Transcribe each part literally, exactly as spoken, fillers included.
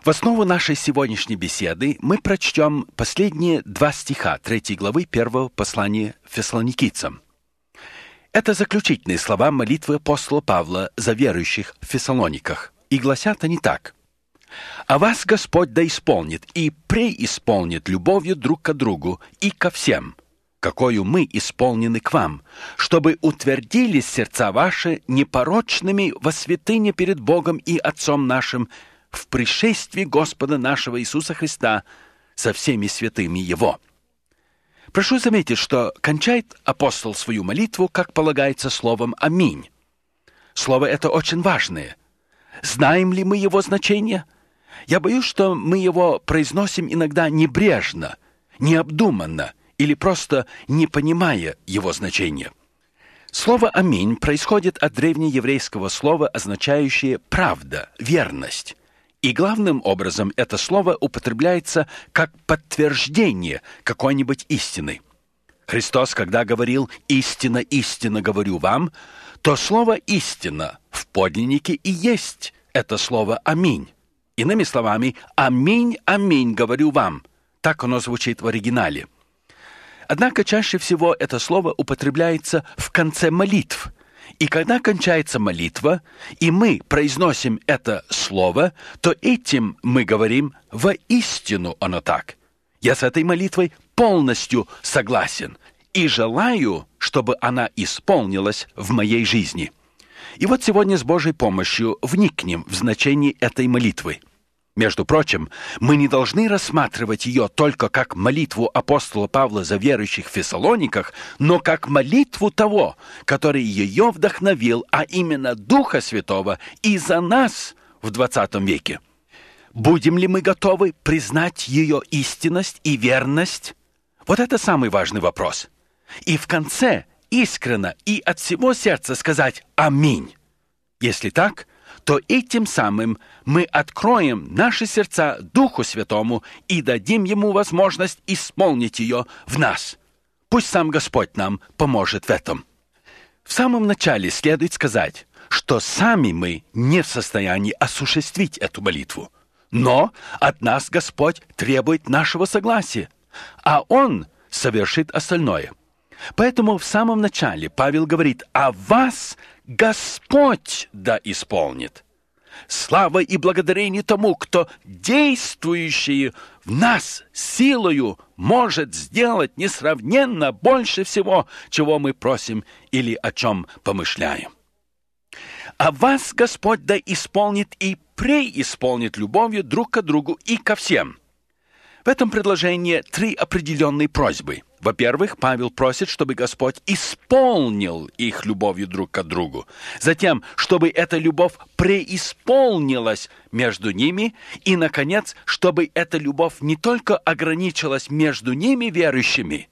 В основу нашей сегодняшней беседы мы прочтем последние два стиха третьей главы первого послания фессалоникийцам. Это заключительные слова молитвы апостола Павла за верующих в Фессалониках. И гласят они так. «А вас Господь да исполнит и преисполнит любовью друг к другу и ко всем, какою мы исполнены к вам, чтобы утвердились сердца ваши непорочными во святыне перед Богом и Отцом нашим в пришествии Господа нашего Иисуса Христа со всеми святыми Его». Прошу заметить, что кончает апостол свою молитву, как полагается, словом «Аминь». Слово это очень важное. Знаем ли мы его значение? Я боюсь, что мы его произносим иногда небрежно, необдуманно или просто не понимая его значения. Слово «Аминь» происходит от древнееврейского слова, означающее «правда», «верность». И главным образом это слово употребляется как подтверждение какой-нибудь истины. Христос, когда говорил «истина, истина говорю вам», то слово «истина» в подлиннике и есть это слово «аминь». Иными словами, «аминь, аминь говорю вам». Так оно звучит в оригинале. Однако чаще всего это слово употребляется в конце молитв. И когда кончается молитва, и мы произносим это слово, то этим мы говорим «воистину оно так». Я с этой молитвой полностью согласен и желаю, чтобы она исполнилась в моей жизни. И вот сегодня с Божьей помощью вникнем в значение этой молитвы. Между прочим, мы не должны рассматривать ее только как молитву апостола Павла за верующих в Фессалониках, но как молитву того, который ее вдохновил, а именно Духа Святого, и за нас в двадцатом веке. Будем ли мы готовы признать ее истинность и верность? Вот это самый важный вопрос. И в конце искренне и от всего сердца сказать «Аминь». Если так, то этим самым мы откроем наши сердца Духу Святому и дадим Ему возможность исполнить ее в нас. Пусть сам Господь нам поможет в этом. В самом начале следует сказать, что сами мы не в состоянии осуществить эту молитву. Но от нас Господь требует нашего согласия, а Он совершит остальное. Поэтому в самом начале Павел говорит: «А вас Господь да исполнит». Слава и благодарение тому, кто действующий в нас силою может сделать несравненно больше всего, чего мы просим или о чем помышляем. «А вас Господь да исполнит и преисполнит любовью друг к другу и ко всем». В этом предложении три определенные просьбы. Во-первых, Павел просит, чтобы Господь исполнил их любовью друг к другу. Затем, чтобы эта любовь преисполнилась между ними. И, наконец, чтобы эта любовь не только ограничилась между ними, верующими,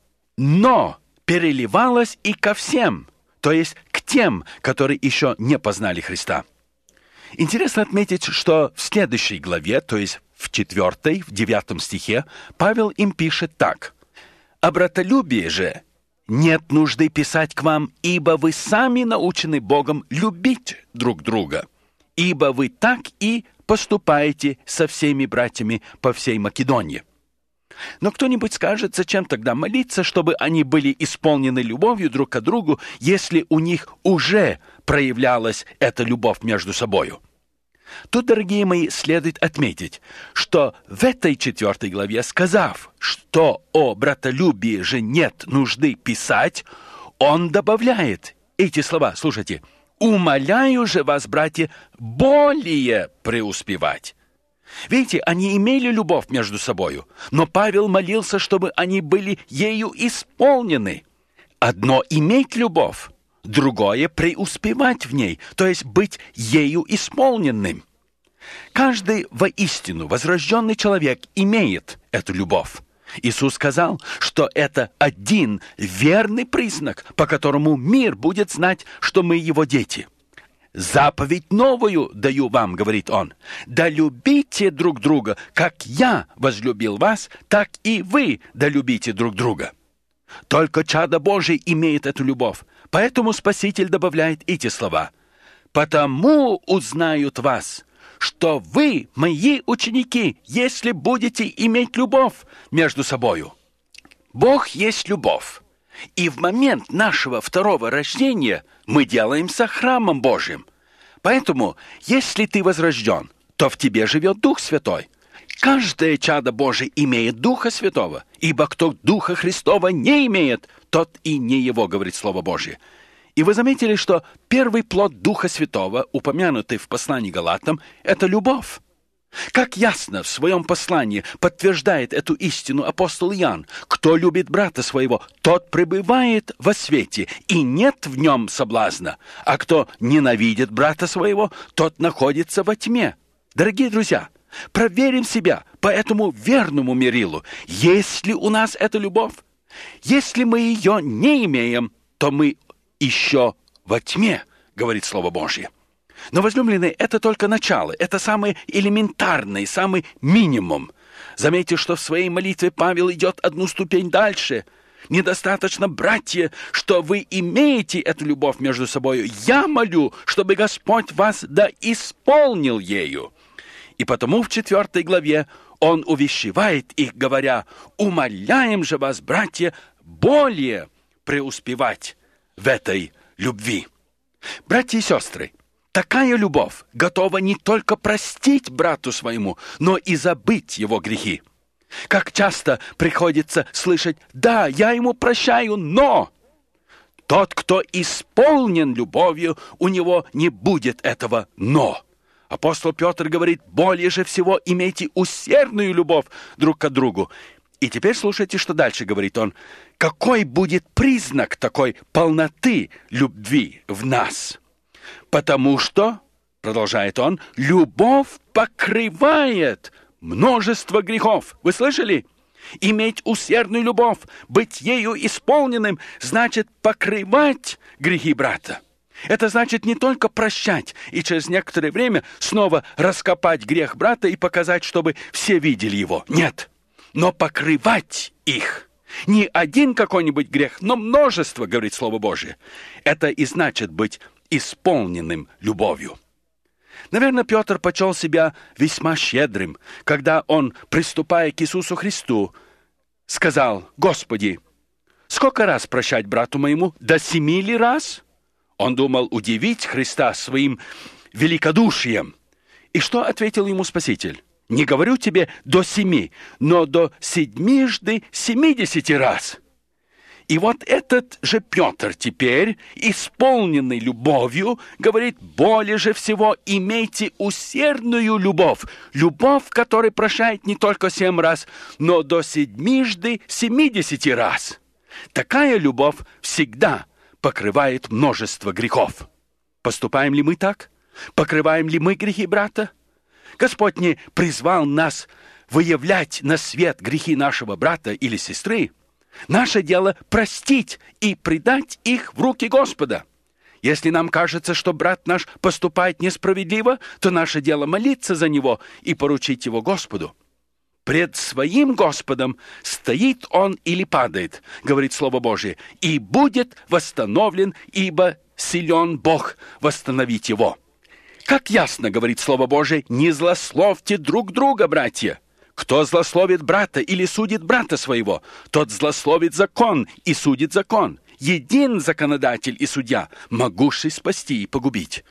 но переливалась и ко всем, то есть к тем, которые еще не познали Христа. Интересно отметить, что в следующей главе, то есть в четвертой, в девятом стихе, Павел им пишет так: «О братолюбии же нет нужды писать к вам, ибо вы сами научены Богом любить друг друга, ибо вы так и поступаете со всеми братьями по всей Македонии». Но кто-нибудь скажет, зачем тогда молиться, чтобы они были исполнены любовью друг к другу, если у них уже проявлялась эта любовь между собою? Тут, дорогие мои, следует отметить, что в этой четвертой главе, сказав, что о братолюбии же нет нужды писать, он добавляет эти слова, слушайте: «Умоляю же вас, братья, более преуспевать». Видите, они имели любовь между собою, но Павел молился, чтобы они были ею исполнены. Одно — иметь любовь, другое — преуспевать в ней, то есть быть ею исполненным. Каждый воистину возрожденный человек имеет эту любовь. Иисус сказал, что это один верный признак, по которому мир будет знать, что мы его дети. «Заповедь новую даю вам, — говорит он, — да любите друг друга, как я возлюбил вас, так и вы да любите друг друга». Только чадо Божие имеет эту любовь, поэтому Спаситель добавляет эти слова: «Потому узнают вас, что вы мои ученики, если будете иметь любовь между собою. Бог есть любовь. И в момент нашего второго рождения мы делаемся храмом Божьим. Поэтому, если ты возрожден, то в тебе живет Дух Святой. Каждое чадо Божие имеет Духа Святого, ибо кто Духа Христова не имеет, тот и не его, говорит Слово Божье. И вы заметили, что первый плод Духа Святого, упомянутый в послании Галатам, это любовь. Как ясно в своем послании подтверждает эту истину апостол Иоанн: кто любит брата своего, тот пребывает во свете, и нет в нем соблазна, а кто ненавидит брата своего, тот находится во тьме. Дорогие друзья, проверим себя по этому верному мерилу. Есть ли у нас эта любовь? Если мы ее не имеем, то мы еще во тьме, говорит Слово Божье. Но, возлюбленные, это только начало, это самый элементарный, самый минимум. Заметьте, что в своей молитве Павел идет одну ступень дальше. Недостаточно, братья, что вы имеете эту любовь между собой. Я молю, чтобы Господь вас да исполнил ею. И потому в четвертой главе он увещевает их, говоря: «Умоляем же вас, братья, более преуспевать в этой любви». Братья и сестры, такая любовь готова не только простить брату своему, но и забыть его грехи. Как часто приходится слышать: «Да, я ему прощаю, но...» Тот, кто исполнен любовью, у него не будет этого «но». Апостол Петр говорит: более же всего имейте усердную любовь друг к другу. И теперь слушайте, что дальше говорит он. Какой будет признак такой полноты любви в нас? Потому что, продолжает он, любовь покрывает множество грехов. Вы слышали? Иметь усердную любовь, быть ею исполненным, значит покрывать грехи брата. Это значит не только прощать и через некоторое время снова раскопать грех брата и показать, чтобы все видели его. Нет, но покрывать их. Не один какой-нибудь грех, но множество, говорит Слово Божие. Это и значит быть исполненным любовью. Наверное, Петр почел себя весьма щедрым, когда он, приступая к Иисусу Христу, сказал: «Господи, сколько раз прощать брату моему? До семи ли раз?» Он думал удивить Христа своим великодушием. И что ответил ему Спаситель? «Не говорю тебе до семи, но до седьмижды семидесяти раз». И вот этот же Петр теперь, исполненный любовью, говорит: более же всего имейте усердную любовь, любовь, которая прощает не только семь раз, но до седьмижды семидесяти раз. Такая любовь всегда покрывает множество грехов. Поступаем ли мы так? Покрываем ли мы грехи брата? Господь не призвал нас выявлять на свет грехи нашего брата или сестры. Наше дело простить и предать их в руки Господа. Если нам кажется, что брат наш поступает несправедливо, то наше дело молиться за него и поручить его Господу. Пред своим Господом стоит он или падает, говорит Слово Божие, и будет восстановлен, ибо силен Бог восстановить его. Как ясно говорит Слово Божие: не злословьте друг друга, братья. Кто злословит брата или судит брата своего, тот злословит закон и судит закон. Един законодатель и судья, могущий спасти и погубить.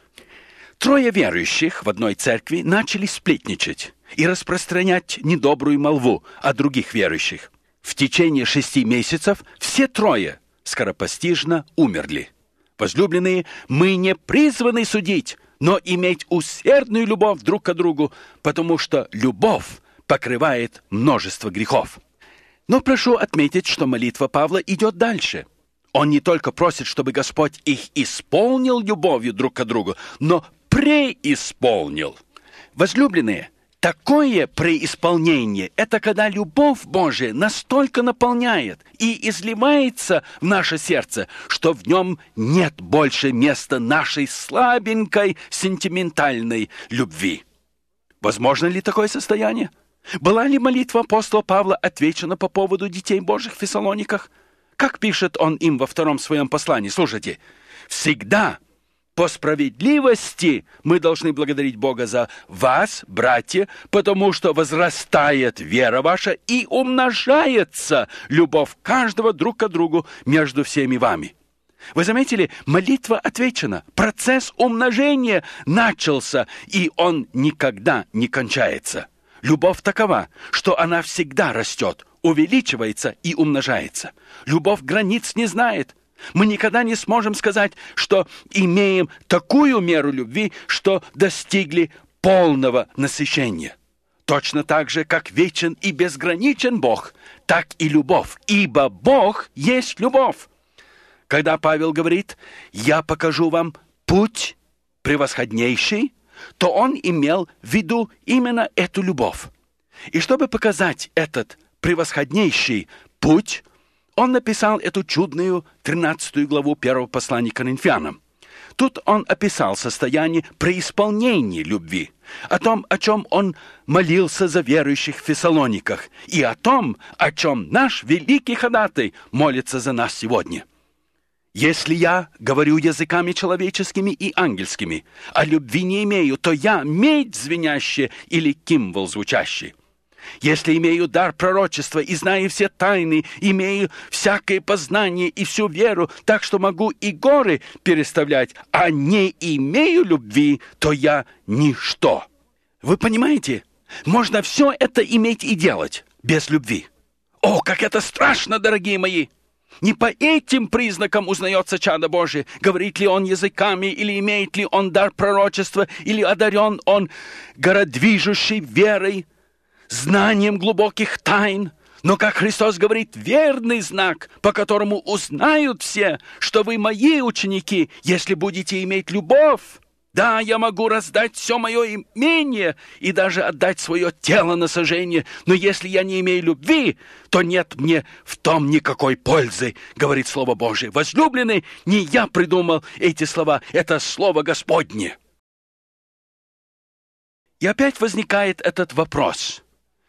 Трое верующих в одной церкви начали сплетничать и распространять недобрую молву о других верующих. В течение шести месяцев все трое скоропостижно умерли. Возлюбленные, мы не призваны судить, но иметь усердную любовь друг к другу, потому что любовь покрывает множество грехов. Но прошу отметить, что молитва Павла идет дальше. Он не только просит, чтобы Господь их исполнил любовью друг к другу, но преисполнил. Возлюбленные, такое преисполнение – это когда любовь Божия настолько наполняет и изливается в наше сердце, что в нем нет больше места нашей слабенькой сентиментальной любви. Возможно ли такое состояние? Была ли молитва апостола Павла отвечена по поводу детей Божьих в Фессалониках? Как пишет он им во втором своем послании? Слушайте. «Всегда по справедливости мы должны благодарить Бога за вас, братья, потому что возрастает вера ваша и умножается любовь каждого друг к другу между всеми вами. Вы заметили, молитва отвечена, процесс умножения начался, и он никогда не кончается. Любовь такова, что она всегда растет, увеличивается и умножается. Любовь границ не знает. Мы никогда не сможем сказать, что имеем такую меру любви, что достигли полного насыщения. Точно так же, как вечен и безграничен Бог, так и любовь, ибо Бог есть любовь. Когда Павел говорит «я покажу вам путь превосходнейший», то он имел в виду именно эту любовь. И чтобы показать этот превосходнейший путь, он написал эту чудную тринадцатую главу первого послания к Коринфянам. Тут он описал состояние преисполнения любви, о том, о чем он молился за верующих в Фессалониках, и о том, о чем наш великий ходатай молится за нас сегодня. «Если я говорю языками человеческими и ангельскими, а любви не имею, то я медь звенящая или кимвол звучащий. Если имею дар пророчества и знаю все тайны, имею всякое познание и всю веру, так что могу и горы переставлять, а не имею любви, то я ничто». Вы понимаете? Можно все это иметь и делать без любви. О, как это страшно, дорогие мои! Не по этим признакам узнается чадо Божие, говорит ли он языками, или имеет ли он дар пророчества, или одарен он городвижущей верой, знанием глубоких тайн. Но, как Христос говорит, верный знак, по которому узнают все, что вы мои ученики, если будете иметь любовь. Да, я могу раздать все мое имение и даже отдать свое тело на сожжение, но если я не имею любви, то нет мне в том никакой пользы, говорит Слово Божие. Возлюбленный, не я придумал эти слова, это Слово Господне. И опять возникает этот вопрос.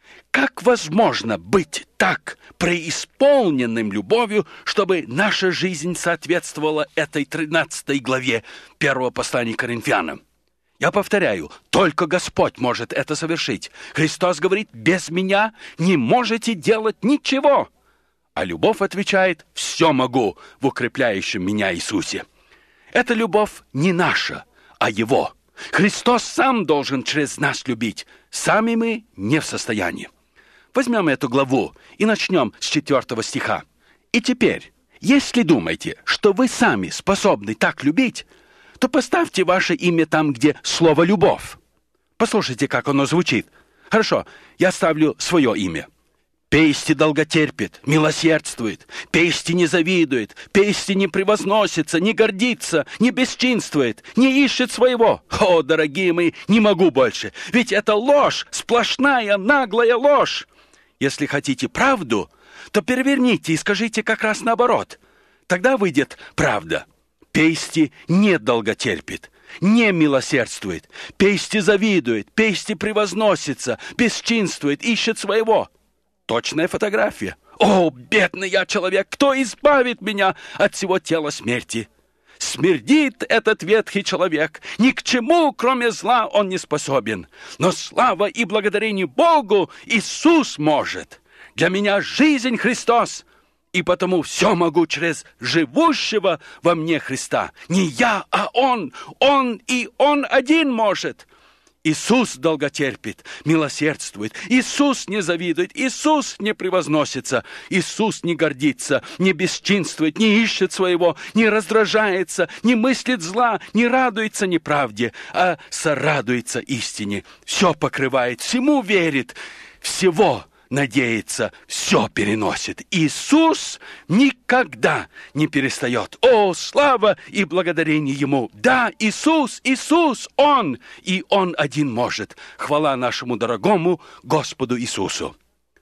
Как возможно быть так преисполненным любовью, чтобы наша жизнь соответствовала этой тринадцатой главе первого послания к Коринфянам? Я повторяю, только Господь может это совершить. Христос говорит, без меня не можете делать ничего. А любовь отвечает, все могу в укрепляющем меня Иисусе. Эта любовь не наша, а Его. Христос сам должен через нас любить. Сами мы не в состоянии. Возьмем эту главу и начнем с четвертого стиха. «И теперь, если думаете, что вы сами способны так любить, то поставьте ваше имя там, где слово «любовь». Послушайте, как оно звучит. Хорошо, я ставлю свое имя. «Пести долготерпит, милосердствует, пести не завидует, пести не превозносится, не гордится, не бесчинствует, не ищет своего». О, дорогие мои, не могу больше, ведь это ложь, сплошная, наглая ложь. Если хотите правду, то переверните и скажите как раз наоборот. Тогда выйдет правда. Пести не долготерпит, не милосердствует, пести завидует, пести превозносится, бесчинствует, ищет своего. Точная фотография. О, бедный я человек, кто избавит меня от всего тела смерти? Смердит этот ветхий человек, ни к чему, кроме зла, он не способен. Но слава и благодарение Богу Иисус может. Для меня жизнь Христос, и потому все могу через живущего во мне Христа. Не я, а Он, Он и Он один может. Иисус долготерпит, милосердствует. Иисус не завидует, Иисус не превозносится, Иисус не гордится, не бесчинствует, не ищет своего, не раздражается, не мыслит зла, не радуется неправде, а сорадуется истине. Все покрывает, всему верит, всего надеется, все переносит. Иисус никогда не перестает. О, слава и благодарение Ему! Да, Иисус, Иисус, Он, и Он один может. Хвала нашему дорогому Господу Иисусу.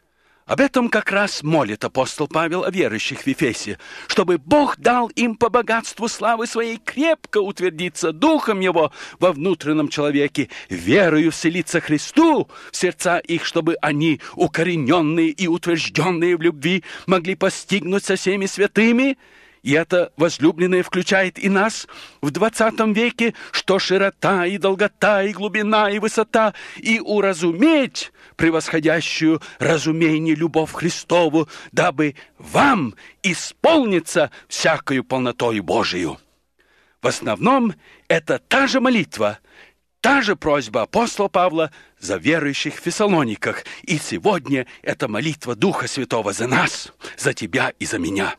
Об этом как раз молит апостол Павел о верующих в Ефесе, чтобы Бог дал им по богатству славы своей крепко утвердиться Духом Его во внутреннем человеке, верою вселиться Христу в сердца их, чтобы они, укорененные и утвержденные в любви, могли постигнуть со всеми святыми И это, возлюбленные, включает и нас в двадцатом веке, что широта и долгота, и глубина, и высота, и уразуметь превосходящую разумение любовь Христову, дабы вам исполниться всякою полнотою Божию. В основном это та же молитва, та же просьба апостола Павла за верующих в Фессалониках. И сегодня это молитва Духа Святого за нас, за тебя и за меня.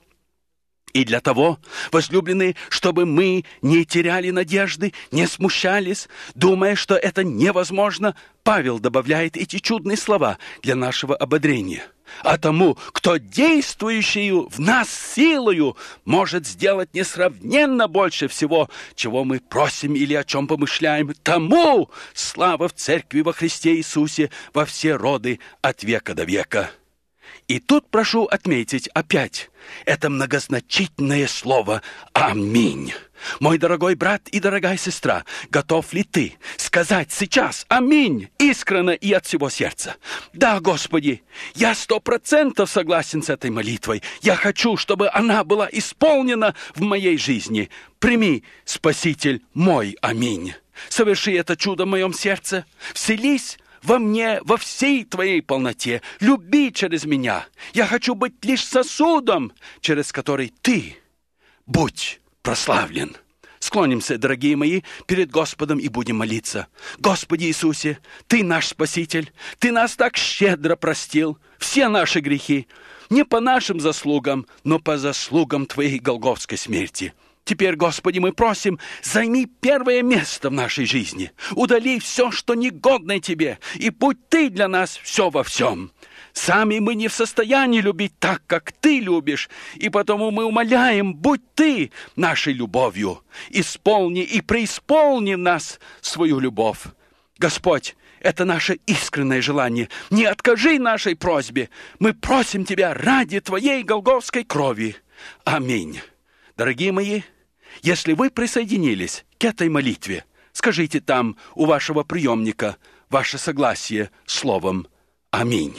И для того, возлюбленные, чтобы мы не теряли надежды, не смущались, думая, что это невозможно, Павел добавляет эти чудные слова для нашего ободрения. А тому, кто действующую в нас силою может сделать несравненно больше всего, чего мы просим или о чем помышляем, тому слава в Церкви во Христе Иисусе во все роды от века до века. И тут прошу отметить опять это многозначительное слово «Аминь». Мой дорогой брат и дорогая сестра, готов ли ты сказать сейчас «Аминь» искренне и от всего сердца? Да, Господи, я сто процентов согласен с этой молитвой. Я хочу, чтобы она была исполнена в моей жизни. Прими, Спаситель, мой аминь. Соверши это чудо в моем сердце. Вселись во мне, во всей Твоей полноте. Люби через меня. Я хочу быть лишь сосудом, через который Ты будь прославлен. Склонимся, дорогие мои, перед Господом и будем молиться. Господи Иисусе, Ты наш Спаситель. Ты нас так щедро простил. Все наши грехи. Не по нашим заслугам, но по заслугам Твоей голгофской смерти. Теперь, Господи, мы просим, займи первое место в нашей жизни. Удали все, что негодно Тебе, и будь Ты для нас все во всем. Сами мы не в состоянии любить так, как Ты любишь, и потому мы умоляем, будь Ты нашей любовью. Исполни и преисполни в нас свою любовь. Господь, это наше искреннее желание. Не откажи нашей просьбе. Мы просим Тебя ради Твоей голгофской крови. Аминь. Дорогие мои, если вы присоединились к этой молитве, скажите там у вашего приемника ваше согласие словом «Аминь».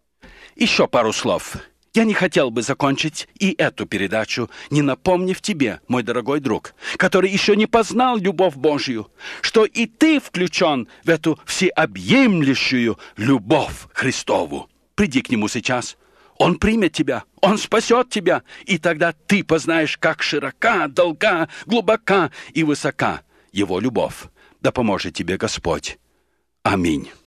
Еще пару слов. Я не хотел бы закончить и эту передачу, не напомнив тебе, мой дорогой друг, который еще не познал любовь Божью, что и ты включен в эту всеобъемлющую любовь Христову. Приди к Нему сейчас. Он примет тебя, Он спасет тебя, и тогда ты познаешь, как широка, долга, глубока и высока Его любовь. Да поможет тебе Господь. Аминь.